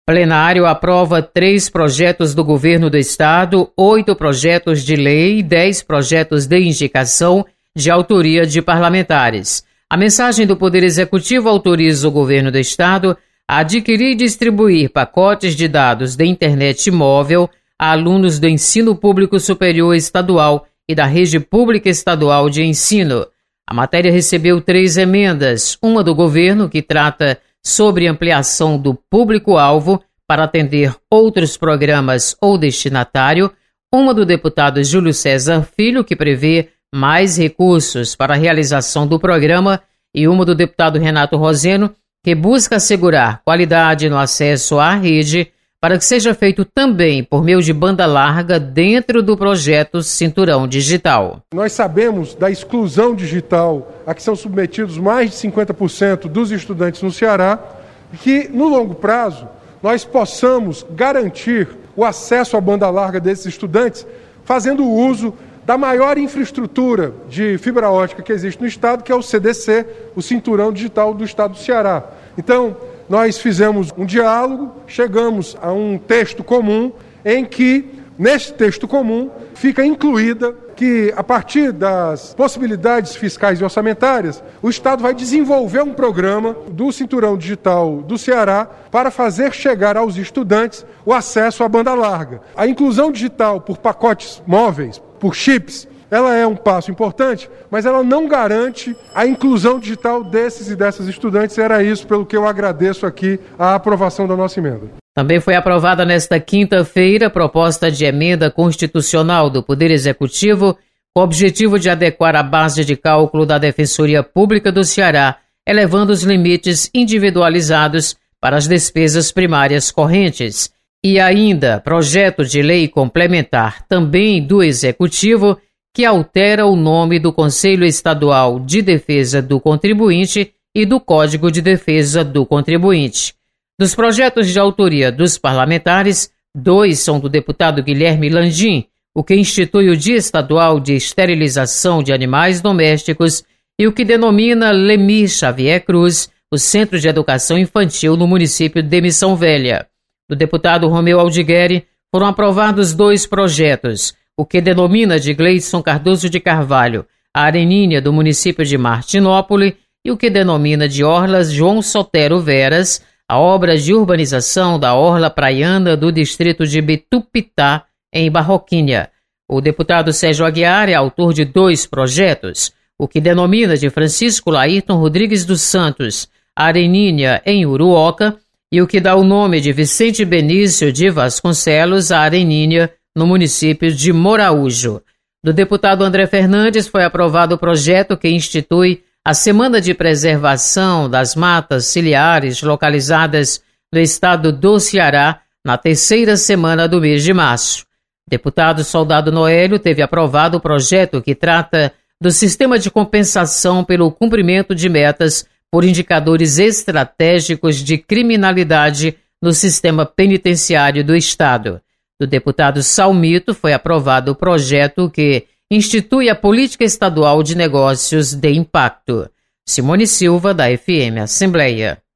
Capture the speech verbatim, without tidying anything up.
Plenário aprova três projetos do governo do estado, oito projetos de lei e dez projetos de indicação de autoria de parlamentares. A mensagem do Poder Executivo autoriza o governo do estado a adquirir e distribuir pacotes de dados de internet móvel a alunos do ensino público superior estadual e da rede pública estadual de ensino. A matéria recebeu três emendas, uma do governo, que trata sobre ampliação do público-alvo para atender outros programas ou destinatário, uma do deputado Júlio César Filho, que prevê mais recursos para a realização do programa, e uma do deputado Renato Roseno, que busca assegurar qualidade no acesso à rede para que seja feito também por meio de banda larga dentro do projeto Cinturão Digital. Nós sabemos da exclusão digital a que são submetidos mais de cinquenta por cento dos estudantes no Ceará, e que no longo prazo nós possamos garantir o acesso à banda larga desses estudantes fazendo uso da maior infraestrutura de fibra ótica que existe no estado, que é o C D C, o Cinturão Digital do estado do Ceará. Então, nós fizemos um diálogo, chegamos a um texto comum em que, nesse texto comum, fica incluída que, a partir das possibilidades fiscais e orçamentárias, o Estado vai desenvolver um programa do Cinturão Digital do Ceará para fazer chegar aos estudantes o acesso à banda larga. A inclusão digital por pacotes móveis, por chips, ela é um passo importante, mas ela não garante a inclusão digital desses e dessas estudantes. Era isso pelo que eu agradeço aqui a aprovação da nossa emenda. Também foi aprovada nesta quinta-feira a proposta de emenda constitucional do Poder Executivo com o objetivo de adequar a base de cálculo da Defensoria Pública do Ceará, elevando os limites individualizados para as despesas primárias correntes. E ainda projeto de lei complementar também do Executivo que altera o nome do Conselho Estadual de Defesa do Contribuinte e do Código de Defesa do Contribuinte. Dos projetos de autoria dos parlamentares, dois são do deputado Guilherme Landim, o que institui o Dia Estadual de Esterilização de Animais Domésticos, e o que denomina Lemir Xavier Cruz, o Centro de Educação Infantil no município de Missão Velha. Do deputado Romeu Aldigueri foram aprovados dois projetos, o que denomina de Gleidson Cardoso de Carvalho a Areninha do município de Martinópole e o que denomina de Orlas João Sotero Veras a obra de urbanização da Orla Praiana do distrito de Bitupitá, em Barroquinha. O deputado Sérgio Aguiar é autor de dois projetos, o que denomina de Francisco Laírton Rodrigues dos Santos a Areninha em Uruoca e o que dá o nome de Vicente Benício de Vasconcelos a Areninha no município de Moraújo. Do deputado André Fernandes foi aprovado o projeto que institui a Semana de Preservação das Matas Ciliares localizadas no estado do Ceará na terceira semana do mês de março. Deputado Soldado Noélio teve aprovado o projeto que trata do sistema de compensação pelo cumprimento de metas por indicadores estratégicos de criminalidade no sistema penitenciário do estado. Do deputado Salmito foi aprovado o projeto que institui a Política Estadual de Negócios de Impacto. Simone Silva, da F M Assembleia.